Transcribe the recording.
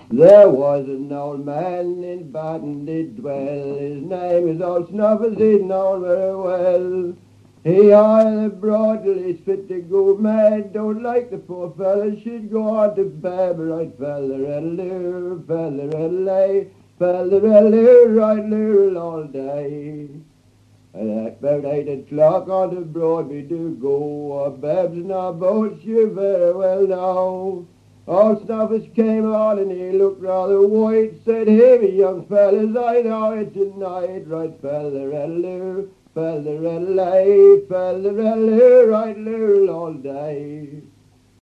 There was an old man in Baton did dwell, his name is Old Snuffers, he'd known very well. He eyed the broad till he's fit to go mad, don't like the poor fella, she'd go on to bed, right feller-a-loo, feller-a-lay, feller-a-loo, right loo all day. And at about 8 o'clock on the broad we do go, our babs and our boats you very well know. Old Snuffers came on and he looked rather white, said, "Hey, me young fellas, I know it tonight, right feller-a-loo, feller-a-lay, feller-a-loo, right loo all day."